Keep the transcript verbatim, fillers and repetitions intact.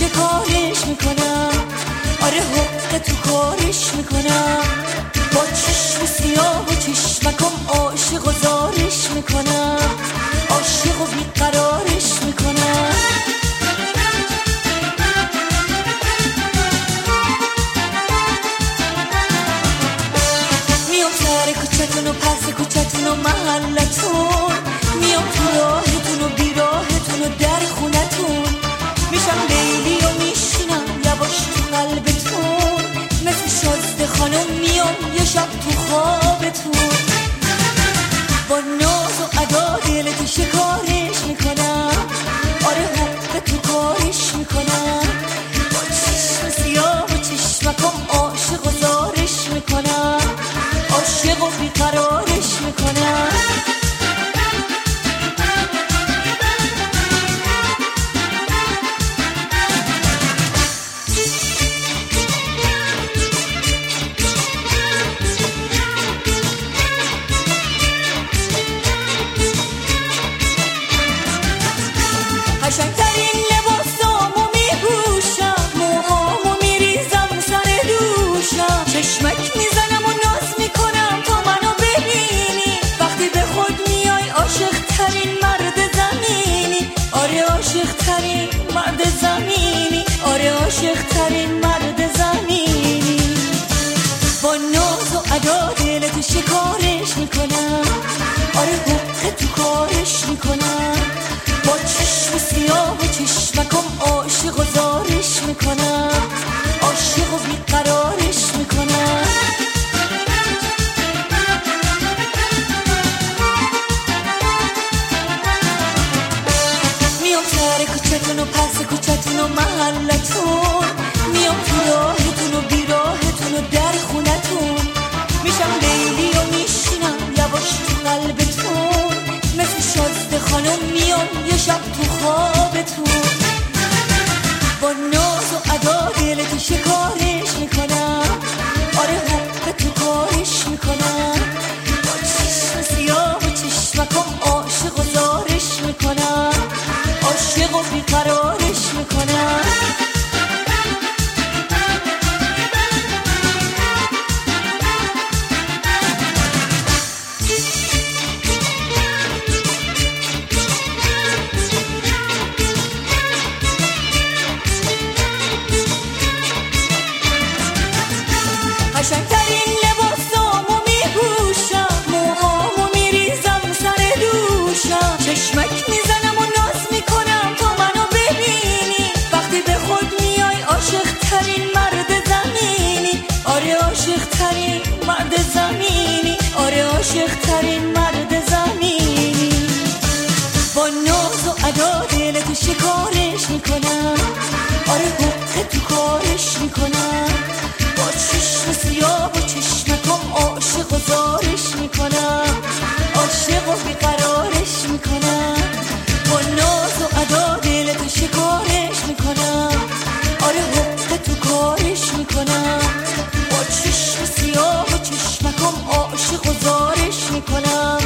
شکارش میکنم، آره حق تو کارش میکنم، با چشم سیاه و چشمکم عاشق و زارش میکنم، عاشق و بیقرارش میکنم. میام سر کوچتون و پس کوچتون و محلتون، میام تو راهتون و بیراهتون و در خونتون، میشم لیلی و میشینم یواش تو قلبتون، مثل شازده خانم میام یه شب تو خوابتون، با ناز و ادا دلت شکارش میکنم، آره حق تو کارش میکنم، با چشم سیاه و چشمکم عاشق و زارش میکنم، عاشق و بیقرارش میکنم. قشنگترین لباسامو میپوشم، موهامو میریزم سر دوشم، چشمک میزنم و ناز میکنم تا منو ببینی، وقتی به خود میای عاشقترین مرد زمینی، آره عاشقترین مرد زمینی، آره عاشقترین مرد زمینی، با ناز و ادا دلت شکارش میکنم، آره حق تو کارش میکنم، با چشم سیاه و چشمکم عاشق و زارش میکنم، عاشق و بیقرارش میکنم. میام سر کوچتون و پس کوچتون و محلتون، میام تو راهتون و بیراهتون و در خونتون، میشم لیلی و میشینم یواش تو قلبتون، مثل شازده خانم میام یه شب تو خوابتون، با ناز و ادا دلت شکارش میکنم، آره حق تو کارش میکنم، با چشم سیاه و چشمکم عاشق و زارش میکنم، عاشق و بیقرارش میکنم. قشنگترین لباسامو میپوشم، موهامو میریزم سر دوشم، چشمک میزنم و ناز میکنم تا منو ببینی، وقتی به خود میای عاشقترین مرد زمینی، آره عاشقترین مرد زمینی، آره عاشقترین مرد زمینی، با ناز و ادا دلت شکارش میکنم، آره حق تو کارش میکنم، با چشم سیاه و چشمکم عاشق و زارش میکنم، عاشق و بیقرارش میکنم، با ناز و ادا دلت شکارش میکنم، آره حق تو کارش میکنم، با چشم سیاه و چشمکم عاشق و زارش میکنم،